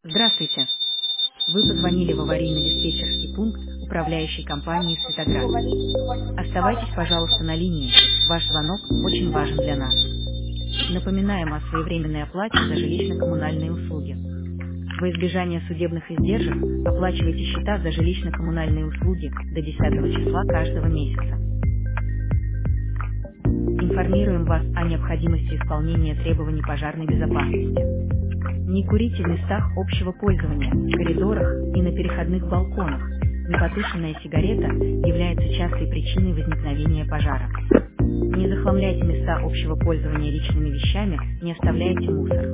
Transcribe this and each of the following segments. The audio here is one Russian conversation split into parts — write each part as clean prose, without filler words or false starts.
Здравствуйте. Вы позвонили в аварийно-диспетчерский пункт управляющей компании «Светоград». Оставайтесь, пожалуйста, на линии. Ваш звонок очень важен для нас. Напоминаем о своевременной оплате за жилищно-коммунальные услуги. Во избежание судебных издержек оплачивайте счета за жилищно-коммунальные услуги до 10 числа каждого месяца. Информируем вас о необходимости исполнения требований пожарной безопасности. Не курите в местах общего пользования, в коридорах и на переходных балконах. Непотушенная сигарета является частой причиной возникновения пожара. Не захламляйте места общего пользования личными вещами, не оставляйте мусор.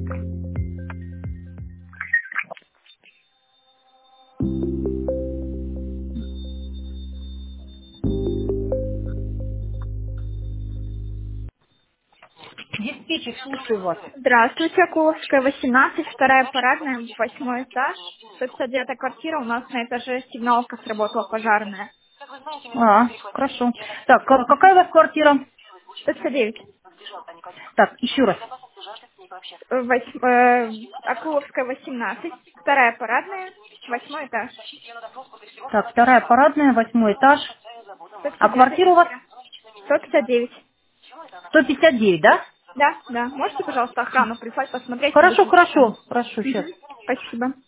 Диспетчер, слушаю вас. Здравствуйте, Акуловская, 18, вторая парадная, 8 этаж. 159 квартира, у нас на этаже сигналка сработала пожарная. Хорошо. Так, какая у вас квартира? 159. Так, еще раз. Акуловская, 18, вторая парадная, 8 этаж. Так, вторая парадная, 8 этаж. А 159 квартира у вас квартира. 159. 159, да? Да, да. Можете, пожалуйста, охрану прислать, посмотреть, Хорошо, выключить? хорошо. Хорошо, сейчас. Мгм. Спасибо.